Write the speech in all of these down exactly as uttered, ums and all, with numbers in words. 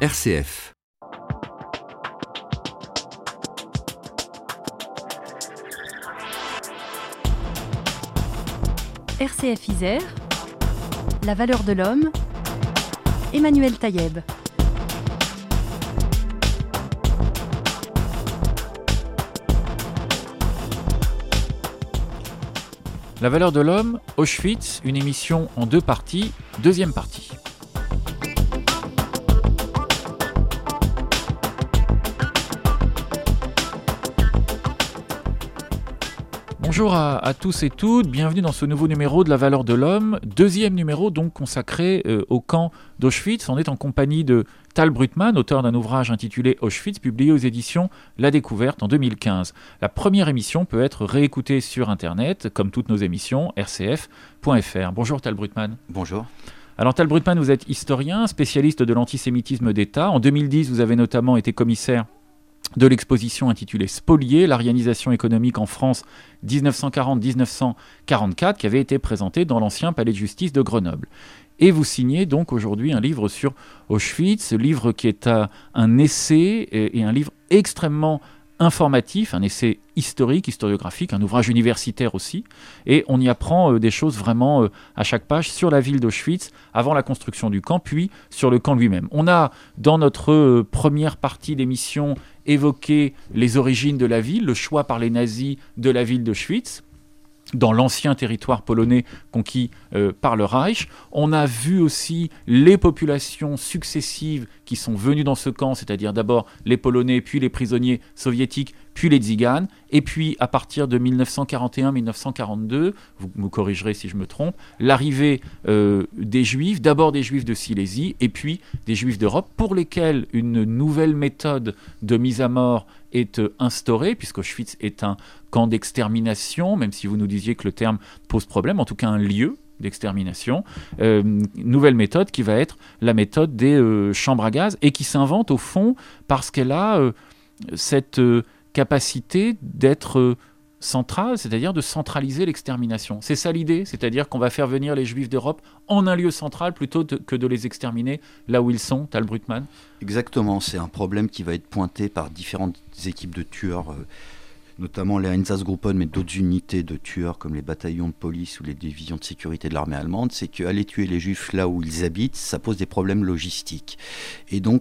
R C F. R C F Isère, La valeur de l'homme, Emmanuel Taïeb. La valeur de l'homme, Auschwitz, une émission en deux parties, deuxième partie. Bonjour à, à tous et toutes, bienvenue dans ce nouveau numéro de La valeur de l'homme, deuxième numéro donc consacré euh, au camp d'Auschwitz. On est en compagnie de Tal Brutman, auteur d'un ouvrage intitulé Auschwitz, publié aux éditions La Découverte en deux mille quinze. La première émission peut être réécoutée sur Internet, comme toutes nos émissions, r c f point f r. Bonjour Tal Brutman. Bonjour. Alors Tal Brutman, vous êtes historien, spécialiste de l'antisémitisme d'État. En deux mille dix, vous avez notamment été commissaire de l'exposition intitulée Spoliés, l'arianisation économique en France dix-neuf cent quarante à dix-neuf cent quarante-quatre, qui avait été présentée dans l'ancien palais de justice de Grenoble. Et vous signez donc aujourd'hui un livre sur Auschwitz, livre qui est un, un essai et, et un livre extrêmement informatif, un essai historique, historiographique, un ouvrage universitaire aussi, et on y apprend euh, des choses vraiment euh, à chaque page sur la ville d'Auschwitz, avant la construction du camp, puis sur le camp lui-même. On a, dans notre euh, première partie d'émission, évoqué les origines de la ville, le choix par les nazis de la ville d'Auschwitz, dans l'ancien territoire polonais conquis euh, par le Reich. On a vu aussi les populations successives qui sont venues dans ce camp, c'est-à-dire d'abord les Polonais, puis les prisonniers soviétiques, puis les Tziganes, et puis à partir de dix-neuf cent quarante et un à dix-neuf cent quarante-deux, vous me corrigerez si je me trompe, l'arrivée euh, des Juifs, d'abord des Juifs de Silésie, et puis des Juifs d'Europe, pour lesquels une nouvelle méthode de mise à mort est euh, instaurée, puisqu'Auschwitz est un camp d'extermination, même si vous nous disiez que le terme pose problème, en tout cas un lieu d'extermination, euh, nouvelle méthode qui va être la méthode des euh, chambres à gaz, et qui s'invente au fond parce qu'elle a euh, cette euh, capacité d'être euh, centrale, c'est-à-dire de centraliser l'extermination. C'est ça l'idée, c'est-à-dire qu'on va faire venir les Juifs d'Europe en un lieu central plutôt de, que de les exterminer là où ils sont, Tal Brutman. Exactement, c'est un problème qui va être pointé par différentes équipes de tueurs, euh, notamment les Einsatzgruppen, mais d'autres unités de tueurs comme les bataillons de police ou les divisions de sécurité de l'armée allemande, c'est qu'aller tuer les Juifs là où ils habitent, ça pose des problèmes logistiques. Et donc,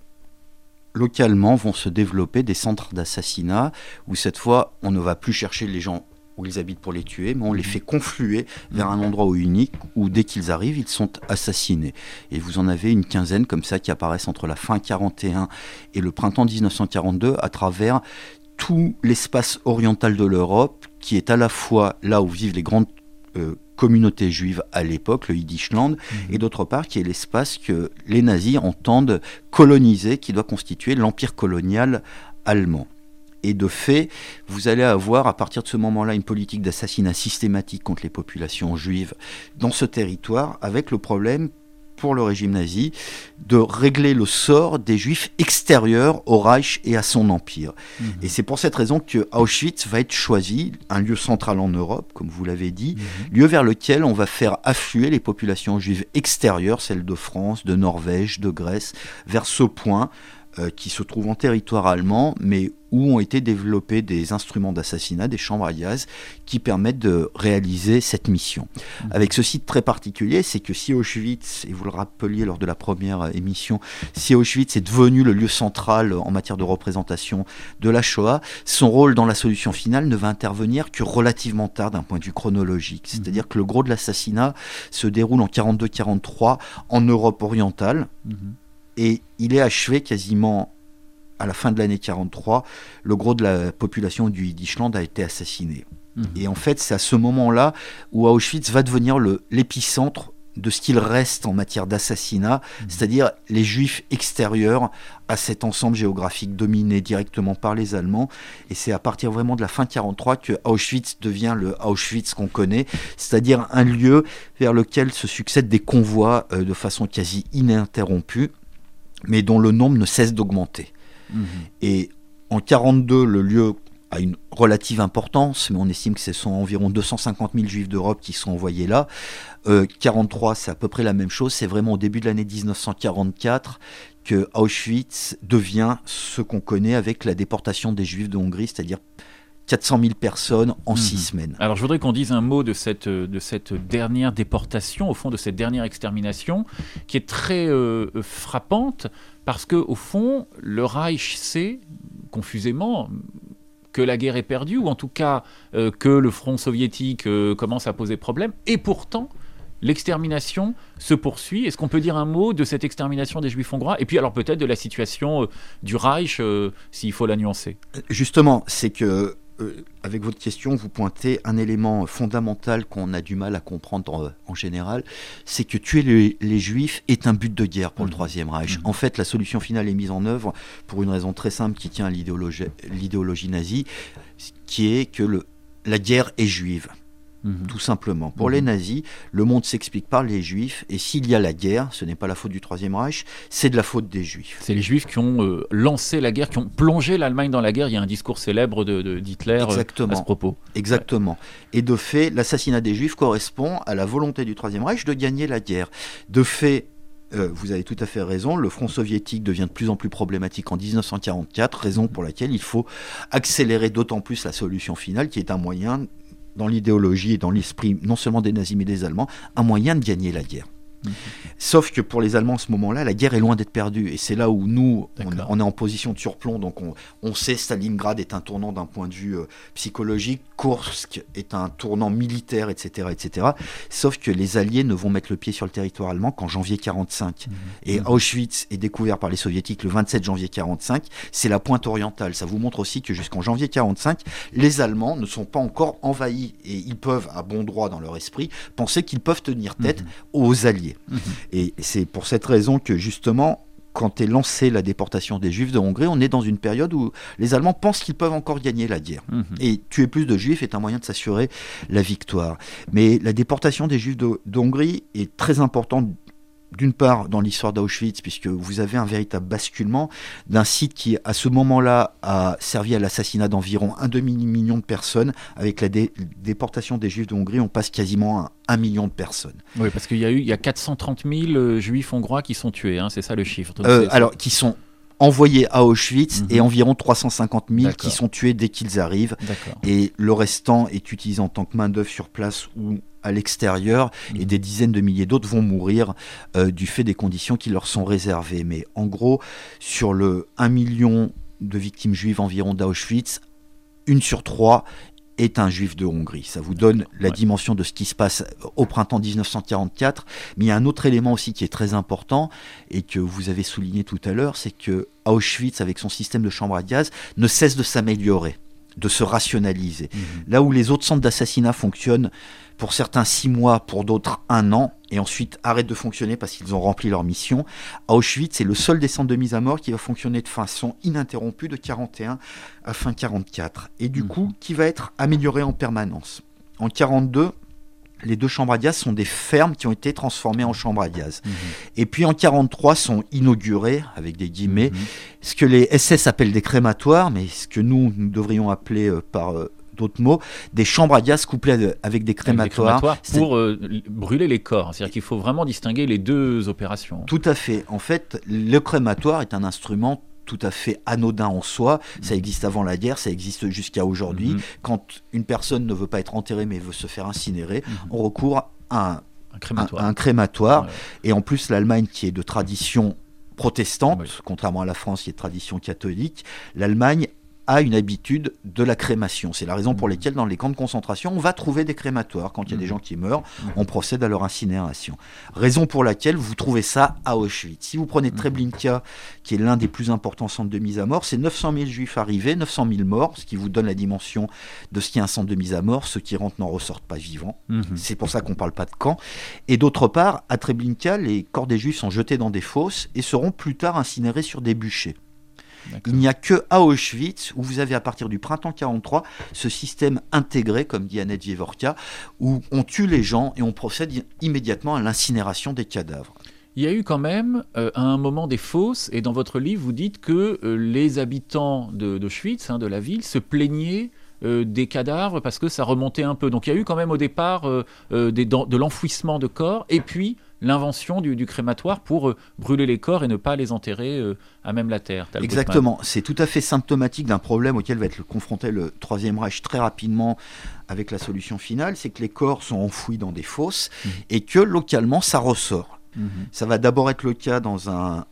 localement vont se développer des centres d'assassinat où cette fois on ne va plus chercher les gens où ils habitent pour les tuer, mais on les fait confluer vers un endroit unique où dès qu'ils arrivent ils sont assassinés. Et vous en avez une quinzaine comme ça qui apparaissent entre la fin quarante et un et le printemps dix-neuf cent quarante-deux à travers tout l'espace oriental de l'Europe, qui est à la fois là où vivent les grandes euh, communauté juive à l'époque, le Yiddishland, mmh. et d'autre part qui est l'espace que les nazis entendent coloniser, qui doit constituer l'empire colonial allemand. Et de fait, vous allez avoir à partir de ce moment-là une politique d'assassinat systématique contre les populations juives dans ce territoire, avec le problème pour le régime nazi de régler le sort des juifs extérieurs au Reich et à son empire. Mmh. Et c'est pour cette raison que Auschwitz va être choisi, un lieu central en Europe, comme vous l'avez dit, mmh. lieu vers lequel on va faire affluer les populations juives extérieures, celles de France, de Norvège, de Grèce, vers ce point euh, qui se trouve en territoire allemand, mais où ont été développés des instruments d'assassinat, des chambres à gaz, qui permettent de réaliser cette mission. Mmh. Avec ce site très particulier, c'est que si Auschwitz, et vous le rappeliez lors de la première émission, si Auschwitz est devenu le lieu central en matière de représentation de la Shoah, son rôle dans la solution finale ne va intervenir que relativement tard d'un point de vue chronologique. Mmh. C'est-à-dire que le gros de l'assassinat se déroule en quarante-deux quarante-trois en Europe orientale, mmh. et il est achevé quasiment à la fin de l'année quarante-trois, le gros de la population du Yiddishland a été assassiné. Mmh. Et en fait, c'est à ce moment-là où Auschwitz va devenir le, l'épicentre de ce qu'il reste en matière d'assassinat, mmh. c'est-à-dire les Juifs extérieurs à cet ensemble géographique dominé directement par les Allemands. Et c'est à partir vraiment de la fin quarante-trois que Auschwitz devient le Auschwitz qu'on connaît, c'est-à-dire un lieu vers lequel se succèdent des convois euh, de façon quasi ininterrompue, mais dont le nombre ne cesse d'augmenter. Mmh. Et en quarante-deux, le lieu a une relative importance, mais on estime que ce sont environ deux cent cinquante mille juifs d'Europe qui sont envoyés là. Euh, quarante-trois, c'est à peu près la même chose. C'est vraiment au début de l'année dix-neuf cent quarante-quatre que Auschwitz devient ce qu'on connaît avec la déportation des juifs de Hongrie, c'est-à-dire quatre cent mille personnes en mmh. six semaines. Alors je voudrais qu'on dise un mot de cette, de cette dernière déportation, au fond de cette dernière extermination, qui est très euh, frappante, parce qu'au fond, le Reich sait, confusément, que la guerre est perdue, ou en tout cas euh, que le front soviétique euh, commence à poser problème, et pourtant l'extermination se poursuit. Est-ce qu'on peut dire un mot de cette extermination des Juifs hongrois, et puis alors peut-être de la situation euh, du Reich, euh, s'il faut la nuancer? Justement, c'est que euh, avec votre question, vous pointez un élément fondamental qu'on a du mal à comprendre en, en général, c'est que tuer les, les Juifs est un but de guerre pour mmh. le Troisième Reich. Mmh. En fait, la solution finale est mise en œuvre pour une raison très simple qui tient à l'idéologie, l'idéologie nazie, qui est que le, la guerre est juive. Mmh. Tout simplement. Pour mmh. les nazis, le monde s'explique par les juifs, et s'il y a la guerre, ce n'est pas la faute du Troisième Reich, c'est de la faute des juifs. C'est les juifs qui ont euh, lancé la guerre, qui ont plongé l'Allemagne dans la guerre. Il y a un discours célèbre de, de, d'Hitler euh, à ce propos. Exactement. Ouais. Et de fait, l'assassinat des juifs correspond à la volonté du Troisième Reich de gagner la guerre. De fait, Euh, vous avez tout à fait raison, le front soviétique devient de plus en plus problématique en dix-neuf cent quarante-quatre, raison pour laquelle il faut accélérer d'autant plus la solution finale, qui est un moyen, dans l'idéologie et dans l'esprit non seulement des nazis mais des Allemands, un moyen de gagner la guerre. Mmh. Sauf que pour les Allemands, à ce moment-là, la guerre est loin d'être perdue. Et c'est là où nous, on, on est en position de surplomb. Donc on, on sait que Stalingrad est un tournant d'un point de vue euh, psychologique. Kursk est un tournant militaire, et cetera, et cetera. Sauf que les Alliés ne vont mettre le pied sur le territoire allemand qu'en janvier quarante-cinq. Mmh. Et mmh. Auschwitz est découvert par les Soviétiques le vingt-sept janvier quarante-cinq. C'est la pointe orientale. Ça vous montre aussi que jusqu'en janvier quarante-cinq, les Allemands ne sont pas encore envahis. Et ils peuvent, à bon droit dans leur esprit, penser qu'ils peuvent tenir tête mmh. aux Alliés. Mmh. Et c'est pour cette raison que justement, quand est lancée la déportation des Juifs de Hongrie, on est dans une période où les Allemands pensent qu'ils peuvent encore gagner la guerre. Mmh. Et tuer plus de Juifs est un moyen de s'assurer la victoire. Mais la déportation des Juifs de, de Hongrie est très importante. D'une part, dans l'histoire d'Auschwitz, puisque vous avez un véritable basculement d'un site qui, à ce moment-là, a servi à l'assassinat d'environ un demi-million de personnes. Avec la dé- déportation des Juifs de Hongrie, on passe quasiment à un million de personnes. Oui, parce qu'il y a eu il y a quatre cent trente mille euh, Juifs hongrois qui sont tués, hein, c'est ça le chiffre. Donc euh, c'est, alors, qui sont envoyés à Auschwitz, mmh. et environ trois cent cinquante mille D'accord. qui sont tués dès qu'ils arrivent. D'accord. Et le restant est utilisé en tant que main-d'œuvre sur place ou à l'extérieur, mmh. et des dizaines de milliers d'autres vont mourir euh, du fait des conditions qui leur sont réservées. Mais en gros, sur le un million de victimes juives environ d'Auschwitz, une sur trois est un juif de Hongrie. Ça vous donne la ouais. dimension de ce qui se passe au printemps dix-neuf cent quarante-quatre. Mais il y a un autre élément aussi qui est très important et que vous avez souligné tout à l'heure, c'est que Auschwitz, avec son système de chambres à gaz, ne cesse de s'améliorer, de se rationaliser. Mmh. Là où les autres centres d'assassinat fonctionnent pour certains six mois, pour d'autres un an, et ensuite arrêtent de fonctionner parce qu'ils ont rempli leur mission, Auschwitz est le seul des centres de mise à mort qui va fonctionner de façon ininterrompue de quarante et un à fin quarante-quatre, et du mmh. coup qui va être amélioré en permanence. En quarante-deux, les deux chambres à gaz sont des fermes qui ont été transformées en chambres à gaz. Mmh. Et puis en quarante-trois sont inaugurées, avec des guillemets, mmh. ce que les S S appellent des crématoires, mais ce que nous, nous devrions appeler euh, par... Euh, d'autres mots, des chambres à gaz couplées avec des crématoires. Avec des crématoires pour euh, brûler les corps. C'est-à-dire qu'il faut vraiment distinguer les deux opérations. Tout à fait. En fait, le crématoire est un instrument tout à fait anodin en soi. Mmh. Ça existe avant la guerre, ça existe jusqu'à aujourd'hui. Mmh. Quand une personne ne veut pas être enterrée mais veut se faire incinérer, mmh. on recourt à un, un crématoire. Un, un crématoire. Ouais. Et en plus, l'Allemagne, qui est de tradition protestante, oui. contrairement à la France qui est de tradition catholique, l'Allemagne a une habitude de la crémation. C'est la raison pour laquelle dans les camps de concentration, on va trouver des crématoires. Quand il y a des gens qui meurent, on procède à leur incinération. Raison pour laquelle vous trouvez ça à Auschwitz. Si vous prenez Treblinka, qui est l'un des plus importants centres de mise à mort, c'est neuf cent mille juifs arrivés, neuf cent mille morts, ce qui vous donne la dimension de ce qu'est un centre de mise à mort. Ceux qui rentrent n'en ressortent pas vivants. Mmh. C'est pour ça qu'on ne parle pas de camp. Et d'autre part, à Treblinka, les corps des juifs sont jetés dans des fosses et seront plus tard incinérés sur des bûchers. D'accord. Il n'y a que à Auschwitz où vous avez à partir du printemps quarante-trois ce système intégré, comme dit Annette Jevorka, où on tue les gens et on procède immédiatement à l'incinération des cadavres. Il y a eu quand même, euh, à un moment, des fosses, et dans votre livre, vous dites que euh, les habitants de, d'Auschwitz, hein, de la ville, se plaignaient euh, des cadavres parce que ça remontait un peu. Donc il y a eu quand même au départ euh, euh, des, de l'enfouissement de corps, et puis l'invention du, du crématoire pour euh, brûler les corps et ne pas les enterrer euh, à même la terre. Tal Exactement, c'est tout à fait symptomatique d'un problème auquel va être confronté le Troisième Reich très rapidement avec la solution finale, c'est que les corps sont enfouis dans des fosses mmh. et que localement ça ressort. Mmh. Ça va d'abord être le cas dans un,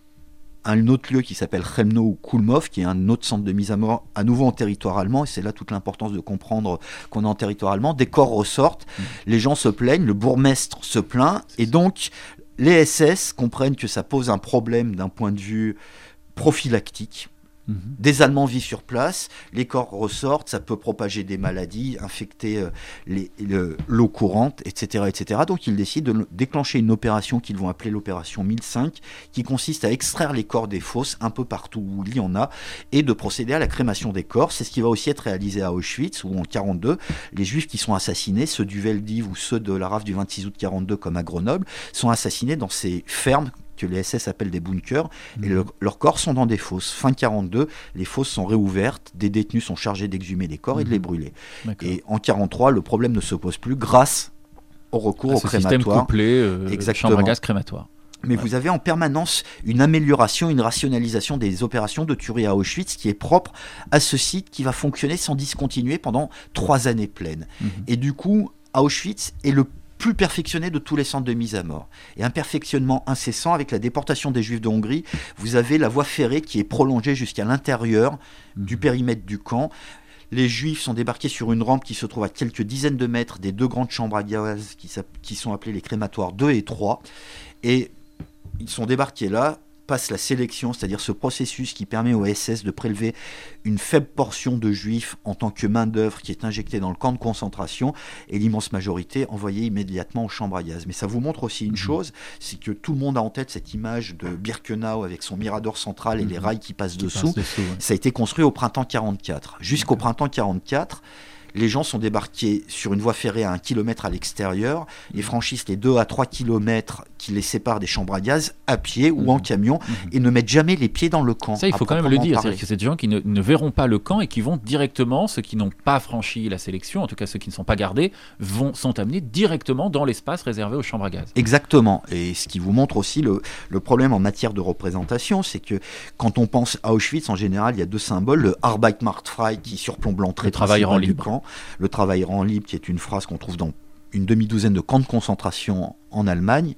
un autre lieu qui s'appelle Chelmno ou Kulmov, qui est un autre centre de mise à mort, à nouveau en territoire allemand, et c'est là toute l'importance de comprendre qu'on est en territoire allemand. Des corps ressortent, mmh. les gens se plaignent, le bourgmestre se plaint, c'est et ça. Donc les S S comprennent que ça pose un problème d'un point de vue prophylactique. Mmh. Des Allemands vivent sur place, les corps ressortent, ça peut propager des maladies, infecter euh, les, le, l'eau courante, et cetera, et cetera. Donc ils décident de déclencher une opération qu'ils vont appeler l'opération mille cinq, qui consiste à extraire les corps des fosses un peu partout où il y en a, et de procéder à la crémation des corps. C'est ce qui va aussi être réalisé à Auschwitz, où en quarante-deux, les Juifs qui sont assassinés, ceux du Veldiv ou ceux de la rafle du vingt-six août quarante-deux, comme à Grenoble, sont assassinés dans ces fermes que les S S appellent des bunkers, mmh. et le, leurs corps sont dans des fosses. Fin quarante-deux, les fosses sont réouvertes, des détenus sont chargés d'exhumer les corps mmh. et de les brûler. D'accord. Et en quarante-trois, le problème ne se pose plus grâce au recours à au ce crématoire. Système couplé, euh, chambre à gaz crématoire. Mais ouais. vous avez en permanence une amélioration, une rationalisation des opérations de tuerie à Auschwitz qui est propre à ce site qui va fonctionner sans discontinuer pendant trois années pleines. Mmh. Et du coup, Auschwitz est le plus perfectionné de tous les centres de mise à mort. Et un perfectionnement incessant avec la déportation des Juifs de Hongrie. Vous avez la voie ferrée qui est prolongée jusqu'à l'intérieur mmh. du périmètre du camp. Les Juifs sont débarqués sur une rampe qui se trouve à quelques dizaines de mètres des deux grandes chambres à gaz qui, qui sont appelées les crématoires deux et trois. Et ils sont débarqués là, passe la sélection, c'est-à-dire ce processus qui permet aux S S de prélever une faible portion de Juifs en tant que main-d'œuvre qui est injectée dans le camp de concentration, et l'immense majorité envoyée immédiatement aux chambres à gaz. Mais ça vous montre aussi une mmh. chose, c'est que tout le monde a en tête cette image de Birkenau avec son mirador central et mmh. les rails qui passent qui dessous. Passe dessous ouais. Ça a été construit au printemps quarante-quatre. Jusqu'au D'accord. printemps quarante-quatre, les gens sont débarqués sur une voie ferrée à un kilomètre à l'extérieur et franchissent les deux à trois kilomètres qui les séparent des chambres à gaz à pied ou mmh. en camion mmh. et ne mettent jamais les pieds dans le camp. Ça, il faut quand même le dire. C'est-à-dire que c'est des gens qui ne, ne verront pas le camp et qui vont directement, ceux qui n'ont pas franchi la sélection, en tout cas ceux qui ne sont pas gardés, vont, sont amenés directement dans l'espace réservé aux chambres à gaz. Exactement. Et ce qui vous montre aussi le, le problème en matière de représentation, c'est que quand on pense à Auschwitz, en général, il y a deux symboles. Le Arbeitsmarktfrei qui surplombe l'entrée principale du camp. Le travail rend libre, qui est une phrase qu'on trouve dans une demi-douzaine de camps de concentration en Allemagne.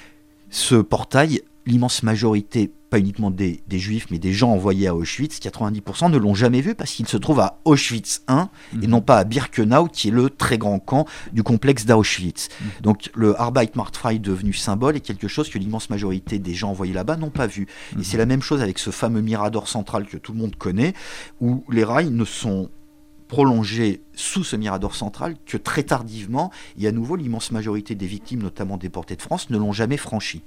Ce portail, l'immense majorité, pas uniquement des, des Juifs, mais des gens envoyés à Auschwitz, quatre-vingt-dix pour cent ne l'ont jamais vu parce qu'il se trouve à Auschwitz un mmh. et non pas à Birkenau, qui est le très grand camp du complexe d'Auschwitz. Mmh. Donc le Arbeitsmarktfrei devenu symbole est quelque chose que l'immense majorité des gens envoyés là-bas n'ont pas vu. Mmh. Et c'est la même chose avec ce fameux mirador central que tout le monde connaît, où les rails ne sont prolongé sous ce mirador central que très tardivement, et à nouveau l'immense majorité des victimes, notamment déportées de France, ne l'ont jamais franchi.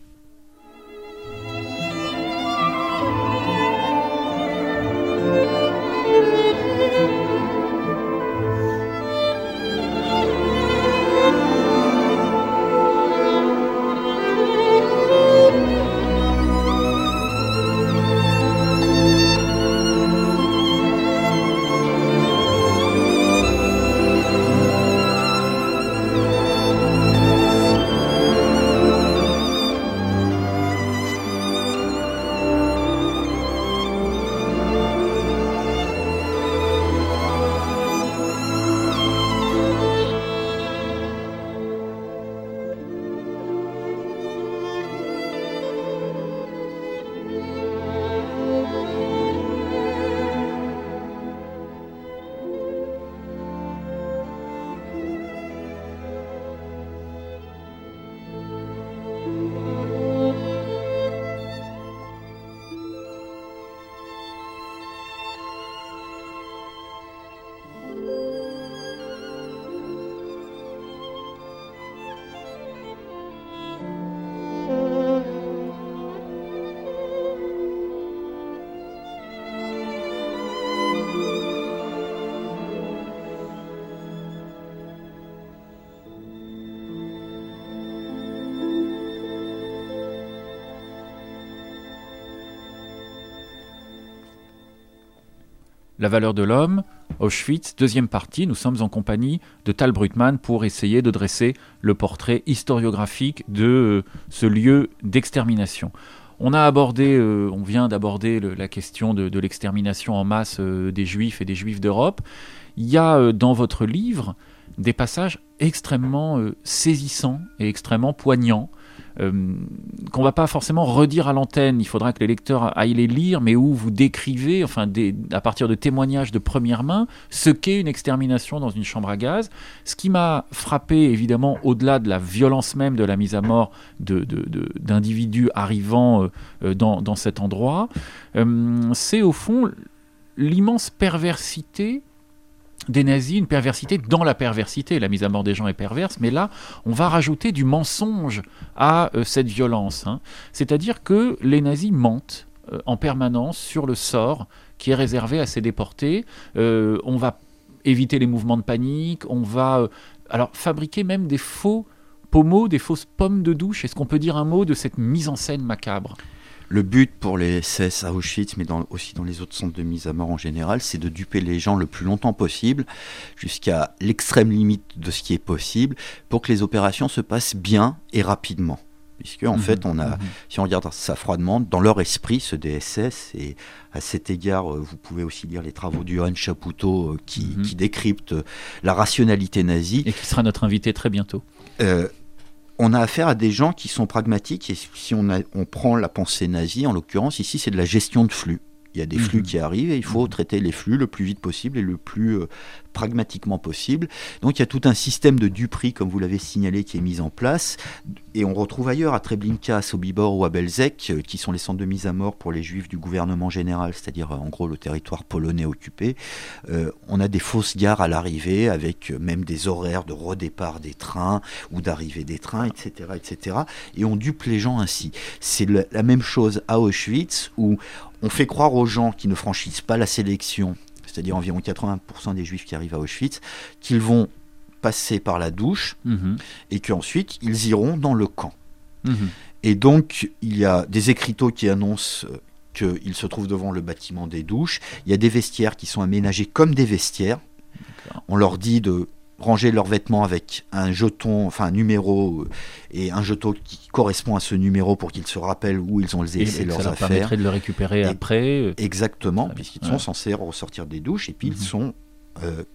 La valeur de l'homme, Auschwitz, deuxième partie, nous sommes en compagnie de Tal Brugman pour essayer de dresser le portrait historiographique de euh, ce lieu d'extermination. On a abordé, euh, on vient d'aborder le, la question de, de l'extermination en masse euh, des Juifs et des Juifs d'Europe. Il y a euh, dans votre livre des passages extrêmement euh, saisissants et extrêmement poignants, euh, qu'on ne va pas forcément redire à l'antenne. Il faudra que les lecteurs aillent les lire, mais où vous décrivez, enfin, des, à partir de témoignages de première main, ce qu'est une extermination dans une chambre à gaz. Ce qui m'a frappé, évidemment, au-delà de la violence même de la mise à mort de, de, de, d'individus arrivant euh, dans, dans cet endroit, euh, c'est au fond l'immense perversité des nazis, une perversité dans la perversité. La mise à mort des gens est perverse, mais là, on va rajouter du mensonge à euh, cette violence. Hein. C'est-à-dire que les nazis mentent euh, en permanence sur le sort qui est réservé à ces déportés. Euh, on va éviter les mouvements de panique, on va euh, alors fabriquer même des faux pommeaux, des fausses pommes de douche. Est-ce qu'on peut dire un mot de cette mise en scène macabre ? Le but pour les S S à Auschwitz, mais dans, aussi dans les autres centres de mise à mort en général, c'est de duper les gens le plus longtemps possible, jusqu'à l'extrême limite de ce qui est possible, pour que les opérations se passent bien et rapidement. Puisque, en mmh, fait, on a, mmh. si on regarde ça froidement, dans leur esprit, ce D S S, et à cet égard, vous pouvez aussi lire les travaux du Johann Chapoutot qui, mmh. qui décryptent la rationalité nazie. Et qui sera notre invité très bientôt. Euh, On a affaire à des gens qui sont pragmatiques, et si on, a, on prend la pensée nazie, en l'occurrence, ici, c'est de la gestion de flux. Il y a des flux mmh. qui arrivent et il faut mmh. traiter les flux le plus vite possible et le plus euh, pragmatiquement possible. Donc il y a tout un système de duperie, comme vous l'avez signalé, qui est mis en place. Et on retrouve ailleurs, à Treblinka, à Sobibor ou à Belzec, euh, qui sont les centres de mise à mort pour les juifs du gouvernement général, c'est-à-dire euh, en gros le territoire polonais occupé. Euh, on a des fausses gares à l'arrivée, avec euh, même des horaires de redépart des trains ou d'arrivée des trains, et cetera, et cetera. Et on dupe les gens ainsi. C'est le, la même chose à Auschwitz, où on fait croire aux gens qui ne franchissent pas la sélection, c'est-à-dire environ quatre-vingts pour cent des juifs qui arrivent à Auschwitz, qu'ils vont passer par la douche mmh. et qu'ensuite ils iront dans le camp. Mmh. Et donc il y a des écriteaux qui annoncent qu'ils se trouvent devant le bâtiment des douches. Il y a des vestiaires qui sont aménagés comme des vestiaires. D'accord. On leur dit de ranger leurs vêtements avec un jeton, enfin un numéro, et un jeton qui correspond à ce numéro pour qu'ils se rappellent où ils ont laissé et leurs ça leur affaires. Permettrait de le récupérer et après. Exactement, puisqu'ils ouais. sont censés ressortir des douches, et puis mmh. ils sont euh,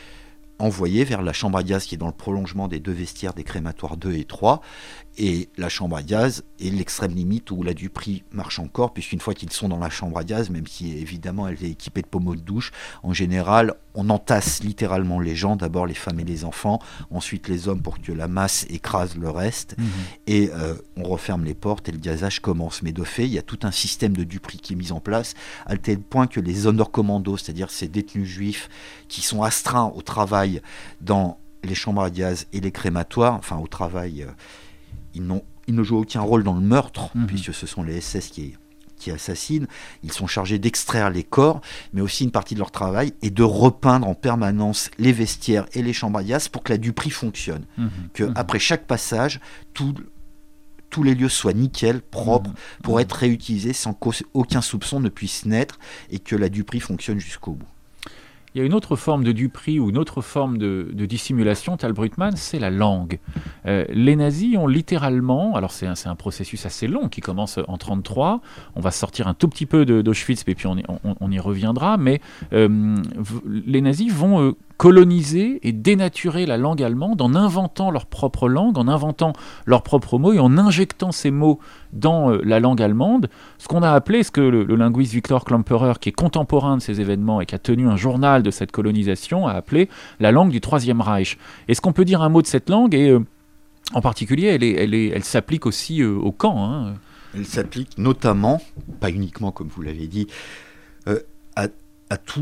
envoyés vers la chambre à gaz qui est dans le prolongement des deux vestiaires des crématoires deux et trois, et la chambre à gaz est l'extrême limite où la duperie marche encore, puisqu'une fois qu'ils sont dans la chambre à gaz, même si évidemment elle est équipée de pommeaux de douche, en général on entasse littéralement les gens, d'abord les femmes et les enfants, ensuite les hommes pour que la masse écrase le reste, mmh. et euh, on referme les portes et le gazage commence. Mais de fait, il y a tout un système de duperie qui est mis en place, à tel point que les Sonderkommando, c'est-à-dire ces détenus juifs qui sont astreints au travail dans les chambres à gaz et les crématoires, enfin au travail, euh, ils, n'ont, ils ne jouent aucun rôle dans le meurtre, mmh. puisque ce sont les S S qui, qui assassinent. Ils sont chargés d'extraire les corps, mais aussi une partie de leur travail est de repeindre en permanence les vestiaires et les chambres à gaz pour que la duperie fonctionne. Mmh. Que mmh. après chaque passage, tout, tous les lieux soient nickel, propres, mmh. pour mmh. être réutilisés sans qu'aucun soupçon ne puisse naître et que la duperie fonctionne jusqu'au bout. Il y a une autre forme de duperie ou une autre forme de, de dissimulation, Tal Brugman, c'est la langue. Euh, les nazis ont littéralement, alors c'est un, c'est un processus assez long qui commence en trente-trois, on va sortir un tout petit peu de, d'Auschwitz et puis on, on, on y reviendra, mais euh, les nazis vont euh, coloniser et dénaturer la langue allemande en inventant leur propre langue, en inventant leurs propres mots et en injectant ces mots dans euh, la langue allemande, ce qu'on a appelé, ce que le, le linguiste Victor Klemperer, qui est contemporain de ces événements et qui a tenu un journal de cette colonisation, a appelé la langue du Troisième Reich. Est-ce qu'on peut dire un mot de cette langue ? Et euh, en particulier, elle, est, elle, est, elle s'applique aussi euh, au camp. Hein. Elle s'applique notamment, pas uniquement comme vous l'avez dit, euh, à, à tout...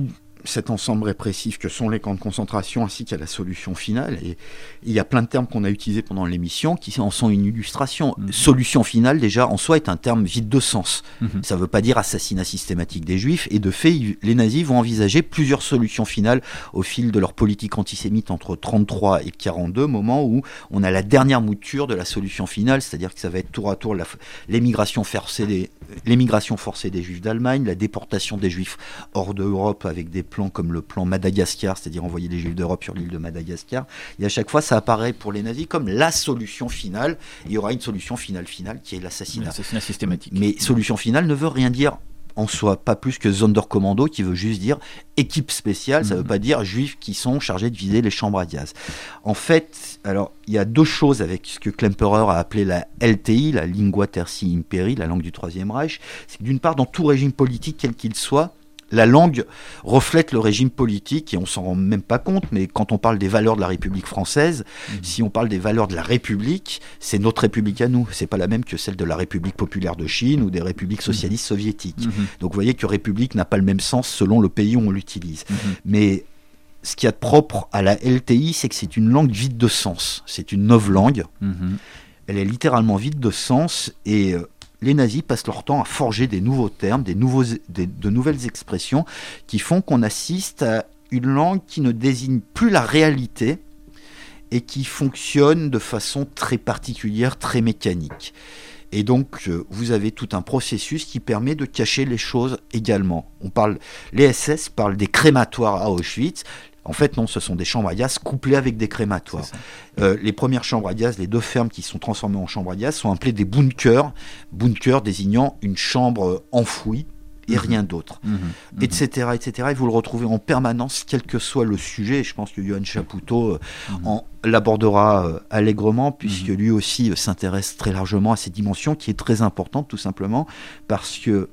cet ensemble répressif que sont les camps de concentration ainsi qu'à la solution finale. Et il y a plein de termes qu'on a utilisés pendant l'émission qui en sont une illustration. Mmh. Solution finale, déjà, en soi, est un terme vide de sens. Mmh. Ça ne veut pas dire assassinat systématique des Juifs. Et de fait, les nazis vont envisager plusieurs solutions finales au fil de leur politique antisémite entre trente-trois et quarante-deux, moment où on a la dernière mouture de la solution finale, c'est-à-dire que ça va être tour à tour la, l'émigration forcée des, l'émigration forcée des Juifs d'Allemagne, la déportation des Juifs hors d'Europe avec des plans comme le plan Madagascar, c'est-à-dire envoyer les Juifs d'Europe sur l'île de Madagascar. Et à chaque fois, ça apparaît pour les nazis comme la solution finale. Il y aura une solution finale finale qui est l'assassinat. L'assassinat systématique. Mais solution finale ne veut rien dire en soi, pas plus que Sonderkommando qui veut juste dire équipe spéciale, ça ne mmh. veut pas dire juifs qui sont chargés de vider les chambres à gaz. En fait, alors il y a deux choses avec ce que Klemperer a appelé la L T I, la Lingua Tertii Imperii, la langue du Troisième Reich. C'est que d'une part, dans tout régime politique, quel qu'il soit, la langue reflète le régime politique et on s'en rend même pas compte, mais quand on parle des valeurs de la République française, mmh. si on parle des valeurs de la République, c'est notre République à nous, c'est pas la même que celle de la République populaire de Chine ou des républiques socialistes mmh. soviétiques. Mmh. Donc vous voyez que République n'a pas le même sens selon le pays où on l'utilise. Mmh. Mais ce qu'il y a de propre à la L T I, c'est que c'est une langue vide de sens, c'est une novlangue, mmh. elle est littéralement vide de sens et... Euh, les nazis passent leur temps à forger des nouveaux termes, des nouveaux, des, de nouvelles expressions qui font qu'on assiste à une langue qui ne désigne plus la réalité et qui fonctionne de façon très particulière, très mécanique. Et donc, euh, vous avez tout un processus qui permet de cacher les choses également. On parle, les S S parlent des crématoires à Auschwitz. En fait, non, ce sont des chambres à gaz couplées avec des crématoires. Euh, les premières chambres à gaz, les deux fermes qui sont transformées en chambres à gaz, sont appelées des bunkers, bunkers désignant une chambre enfouie et mmh. rien d'autre, mmh. Mmh. et cetera, et cetera. Et vous le retrouvez en permanence, quel que soit le sujet. Je pense que Johan Chapoutot euh, mmh. en l'abordera euh, allègrement, puisque mmh. lui aussi euh, s'intéresse très largement à cette dimension qui est très importante, tout simplement, parce que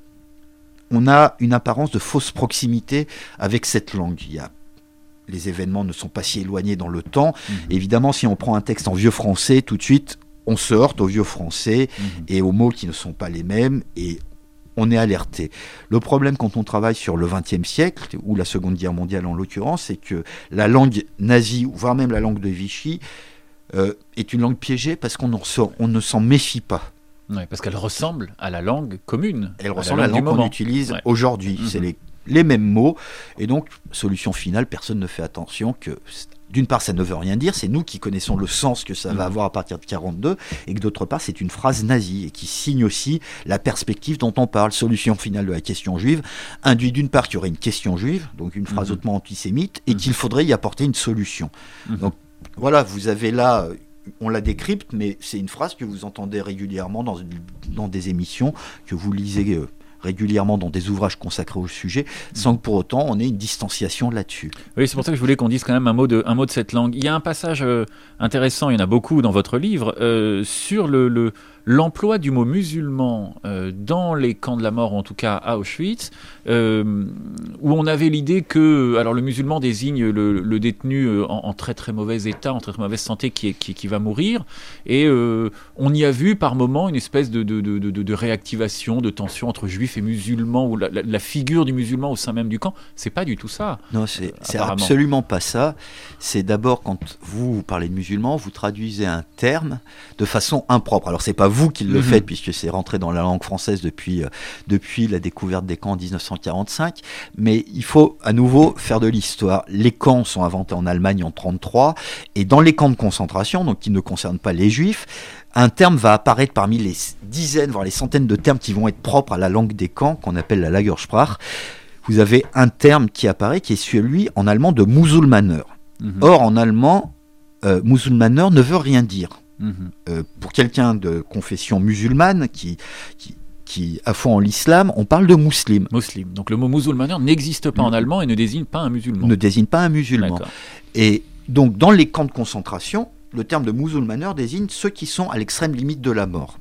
on a une apparence de fausse proximité avec cette langue. Il y a les événements ne sont pas si éloignés dans le temps. Mmh. Évidemment, si on prend un texte en vieux français, tout de suite, on se heurte au vieux français mmh. et aux mots qui ne sont pas les mêmes, et on est alerté. Le problème quand on travaille sur le vingtième siècle, ou la Seconde Guerre mondiale en l'occurrence, c'est que la langue nazie, voire même la langue de Vichy, euh, est une langue piégée parce qu'on en, on ne s'en méfie pas. Oui, parce qu'elle ressemble à la langue commune. Elle ressemble à la langue, à la langue qu'on utilise ouais. aujourd'hui. Mmh. C'est les les mêmes mots, et donc solution finale, personne ne fait attention que d'une part ça ne veut rien dire, c'est nous qui connaissons le sens que ça va avoir à partir de quarante-deux, et que d'autre part c'est une phrase nazie et qui signe aussi la perspective dont on parle. Solution finale de la question juive induit d'une part qu'il y aurait une question juive, donc une phrase mmh. hautement antisémite, et mmh. qu'il faudrait y apporter une solution. Mmh. Donc voilà, vous avez là, on la décrypte, mais c'est une phrase que vous entendez régulièrement dans, dans des émissions que vous lisez euh, régulièrement dans des ouvrages consacrés au sujet, sans que pour autant on ait une distanciation là-dessus. Oui, c'est pour ça que je voulais qu'on dise quand même un mot de, un mot de cette langue. Il y a un passage euh, intéressant, il y en a beaucoup dans votre livre, euh, sur le, le, l'emploi du mot musulman euh, dans les camps de la mort, ou en tout cas à Auschwitz, euh, où on avait l'idée que alors le musulman désigne le, le détenu euh, en, en très très mauvais état, en très, très mauvaise santé, qui, est, qui, qui va mourir, et euh, on y a vu par moments une espèce de, de, de, de, de réactivation, de tension entre juifs et musulmans, ou la, la, la figure du musulman au sein même du camp. C'est pas du tout ça. Non, c'est, euh, c'est absolument pas ça. C'est d'abord quand vous, vous parlez de musulman, vous traduisez un terme de façon impropre. Alors c'est pas vous qui le mmh. faites, puisque c'est rentré dans la langue française depuis, euh, depuis la découverte des camps en dix-neuf cent quarante-cinq, mais il faut à nouveau faire de l'histoire. Les camps sont inventés en Allemagne en trente-trois, et dans les camps de concentration, donc qui ne concernent pas les juifs, un terme va apparaître parmi les dizaines, voire les centaines de termes qui vont être propres à la langue des camps, qu'on appelle la Lagersprache. Vous avez un terme qui apparaît, qui est celui en allemand de Musulmaner. Mmh. Or, en allemand, euh, Musulmaner ne veut rien dire. Mmh. Euh, pour quelqu'un de confession musulmane qui, qui, qui a foi en l'islam, on parle de muslim. Muslim. Donc le mot musulmaner n'existe pas mmh. en allemand et ne désigne pas un musulman. Ne désigne pas un musulman. D'accord. Et donc, dans les camps de concentration, le terme de musulmaner désigne ceux qui sont à l'extrême limite de la mort.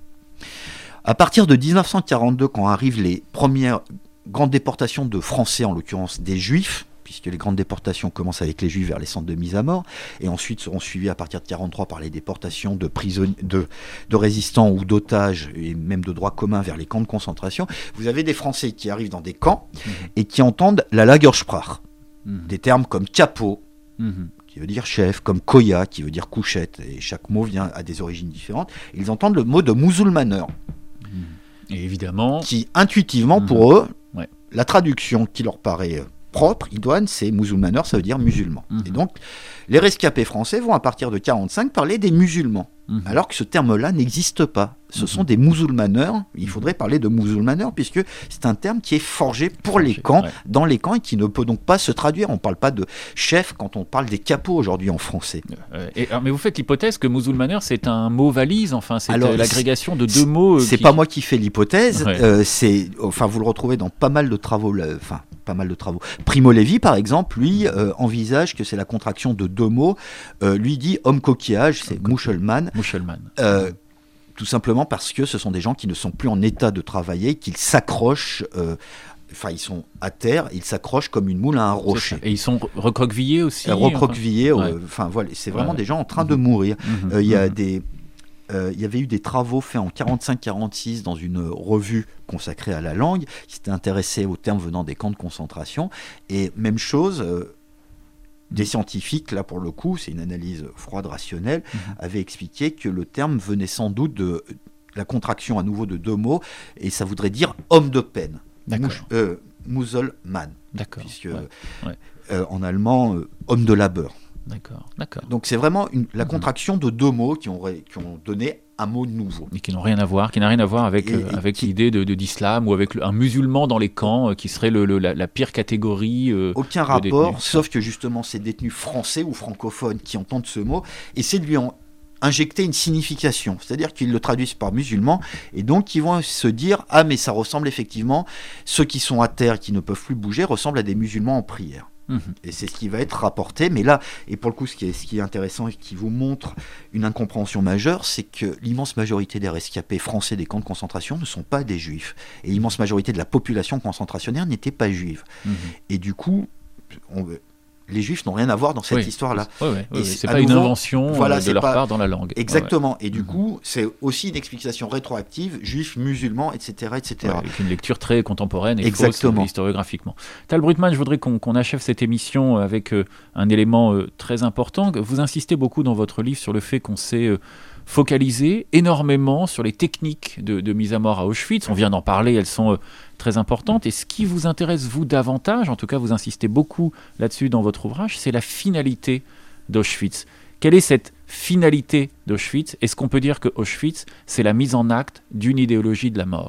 À partir de dix-neuf cent quarante-deux, quand arrivent les premières grandes déportations de Français, en l'occurrence des Juifs, puisque les grandes déportations commencent avec les Juifs vers les centres de mise à mort, et ensuite seront suivies à partir de quarante-trois par les déportations de, prisonniers, de, de résistants ou d'otages, et même de droit commun vers les camps de concentration, vous avez des Français qui arrivent dans des camps, mmh. et qui entendent la Lagersprache. Mmh. Des termes comme capot, mmh. qui veut dire chef, comme koya, qui veut dire couchette, et chaque mot vient à des origines différentes. Ils entendent le mot de musulmaneur. Mmh. Et évidemment... Qui, intuitivement, mmh. pour eux, ouais. la traduction qui leur paraît propre, idoine, c'est musulmaneur, ça veut dire musulman. Mmh. Et donc, les rescapés français vont, à partir de quarante-cinq, parler des musulmans. Mmh. Alors que ce terme-là n'existe pas. Ce mmh. sont des musulmaneurs. Il faudrait parler de musulmaneurs puisque c'est un terme qui est forgé pour les camps, ouais. dans les camps, et qui ne peut donc pas se traduire. On ne parle pas de chef quand on parle des capots aujourd'hui en français. Euh, et, alors, mais vous faites l'hypothèse que musulmaneur, c'est un mot valise, enfin, c'est alors, l'agrégation de deux mots. Euh, c'est qui... pas moi qui fais l'hypothèse. Ouais. Euh, c'est, enfin, vous le retrouvez dans pas mal de travaux. Là, enfin, pas mal de travaux. Primo Levi, par exemple, lui euh, envisage que c'est la contraction de deux mots. Euh, lui dit homme coquillage, c'est Musulman. Musulman. Euh, tout simplement parce que ce sont des gens qui ne sont plus en état de travailler, qu'ils s'accrochent, euh, enfin ils sont à terre, ils s'accrochent comme une moule à un rocher. Et ils sont recroquevillés aussi. Euh, recroquevillés, enfin, euh, ouais. voilà, c'est vraiment ouais. des gens en train mmh. de mourir. Il mmh. euh, y a mmh. des... Il euh, y avait eu des travaux faits en quarante-cinq quarante-six dans une revue consacrée à la langue, qui s'était intéressée aux termes venant des camps de concentration. Et même chose, euh, des scientifiques, là pour le coup, c'est une analyse froide, rationnelle, mmh. avaient expliqué que le terme venait sans doute de la contraction à nouveau de deux mots, et ça voudrait dire homme de peine. Mouch, euh, Musulman. D'accord. Puisque ouais. Ouais. Euh, en allemand, euh, homme de labeur. D'accord, d'accord. Donc c'est vraiment une, la contraction mmh. de deux mots qui ont, qui ont donné un mot nouveau. Et qui n'ont rien à voir, qui n'a rien à voir avec, et, euh, et avec qui... l'idée de, de, d'islam ou avec le, un musulman dans les camps euh, qui serait le, le, la, la pire catégorie. Euh, Aucun rapport, détenus. Sauf que justement ces détenus français ou francophones qui entendent ce mot essaient de lui en injecter une signification. C'est-à-dire qu'ils le traduisent par musulman et donc ils vont se dire « Ah mais ça ressemble effectivement, ceux qui sont à terre, qui ne peuvent plus bouger, ressemblent à des musulmans en prière. » Mmh. Et c'est ce qui va être rapporté. Mais là, et pour le coup, ce qui est, ce qui est intéressant et qui vous montre une incompréhension majeure, c'est que l'immense majorité des rescapés français des camps de concentration ne sont pas des juifs. Et l'immense majorité de la population concentrationnaire n'était pas juive. Mmh. Et du coup, on, les juifs n'ont rien à voir dans cette oui. histoire-là. Oui, oui, oui, c'est pas nouveau, une invention voilà, de leur pas... part dans la langue. Exactement. Ouais. Et du mmh. coup, c'est aussi une explication rétroactive, juifs, musulmans, et cetera, et cetera. Ouais, avec une lecture très contemporaine et fausse euh, historiographiquement. Tal Brutman, je voudrais qu'on, qu'on achève cette émission avec euh, un élément euh, très important. Vous insistez beaucoup dans votre livre sur le fait qu'on s'est euh, focalisé énormément sur les techniques de, de mise à mort à Auschwitz. On vient d'en parler, elles sont... Euh, très importante. Et ce qui vous intéresse, vous, davantage, en tout cas, vous insistez beaucoup là-dessus dans votre ouvrage, c'est la finalité d'Auschwitz. Quelle est cette finalité d'Auschwitz ? Est-ce qu'on peut dire que Auschwitz, c'est la mise en acte d'une idéologie de la mort ?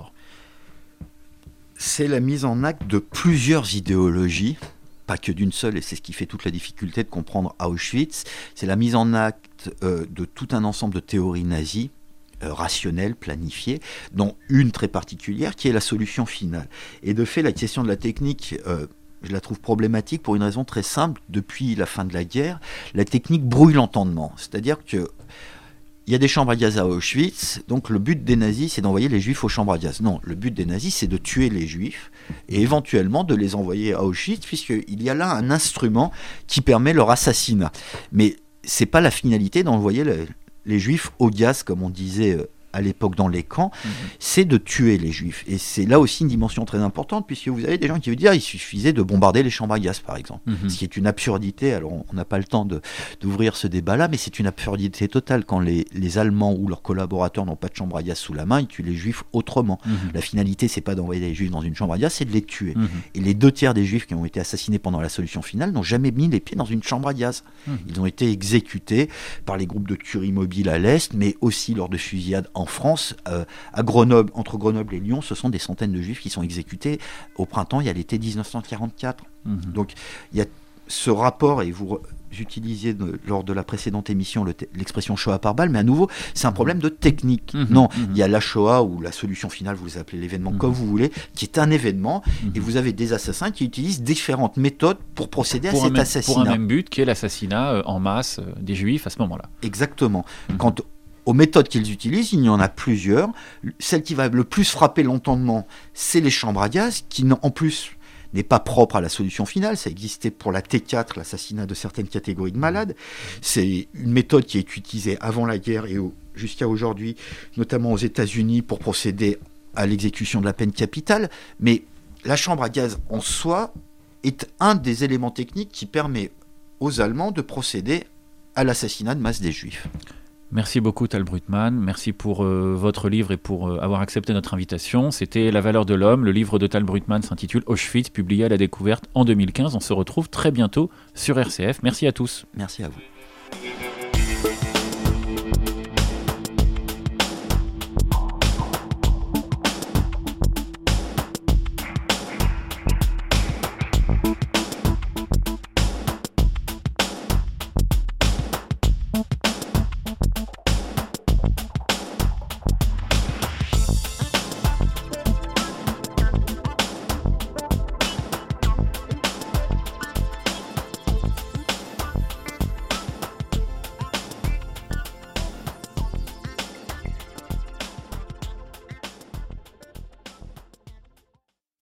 C'est la mise en acte de plusieurs idéologies, pas que d'une seule, et c'est ce qui fait toute la difficulté de comprendre Auschwitz. C'est la mise en acte euh, de tout un ensemble de théories nazies, rationnelle, planifiée, dont une très particulière qui est la solution finale. Et de fait, la question de la technique, euh, je la trouve problématique pour une raison très simple. Depuis la fin de la guerre, la technique brouille l'entendement. C'est-à-dire que il y a des chambres à gaz à Auschwitz, donc le but des nazis, c'est d'envoyer les juifs aux chambres à gaz. Non, le but des nazis, c'est de tuer les juifs et éventuellement de les envoyer à Auschwitz, puisqu'il y a là un instrument qui permet leur assassinat. Mais c'est pas la finalité d'envoyer le les juifs au gaz, comme on disait à l'époque dans les camps, mmh. c'est de tuer les juifs. Et c'est là aussi une dimension très importante, puisque vous avez des gens qui veulent dire qu'il suffisait de bombarder les chambres à gaz, par exemple. Mmh. Ce qui est une absurdité. Alors, on n'a pas le temps de, d'ouvrir ce débat-là, mais c'est une absurdité totale. Quand les, les Allemands ou leurs collaborateurs n'ont pas de chambre à gaz sous la main, ils tuent les juifs autrement. Mmh. La finalité, c'est pas d'envoyer les juifs dans une chambre à gaz, c'est de les tuer. Mmh. Et les deux tiers des juifs qui ont été assassinés pendant la solution finale n'ont jamais mis les pieds dans une chambre à gaz. Mmh. Ils ont été exécutés par les groupes de tuerie mobile à l'Est, mais aussi lors de fusillades en France, euh, à Grenoble, entre Grenoble et Lyon, ce sont des centaines de juifs qui sont exécutés au printemps et à l'été dix-neuf cent quarante-quatre. Mmh. Donc il y a ce rapport, et vous utilisiez de, lors de la précédente émission le te- l'expression Shoah par balle, mais à nouveau, c'est un problème de technique. Mmh. Non, il mmh. y a la Shoah ou la solution finale, vous les appelez l'événement mmh. comme vous voulez, qui est un événement, mmh. et vous avez des assassins qui utilisent différentes méthodes pour procéder pour à cet même, assassinat. Pour un même but, qui est l'assassinat euh, en masse euh, des juifs à ce moment-là. Exactement. Mmh. Quant aux méthodes qu'ils utilisent, il y en a plusieurs. Celle qui va le plus frapper l'entendement, c'est les chambres à gaz, qui en plus n'est pas propre à la solution finale. Ça existait pour la T quatre, l'assassinat de certaines catégories de malades. C'est une méthode qui est utilisée avant la guerre et au, jusqu'à aujourd'hui, notamment aux États-Unis, pour procéder à l'exécution de la peine capitale. Mais la chambre à gaz en soi est un des éléments techniques qui permet aux Allemands de procéder à l'assassinat de masse des Juifs. Merci beaucoup Tal Brutmann, merci pour euh, votre livre et pour euh, avoir accepté notre invitation. C'était La valeur de l'homme, le livre de Tal Brutmann s'intitule Auschwitz, publié à la Découverte en deux mille quinze. On se retrouve très bientôt sur R C F. Merci à tous. Merci à vous.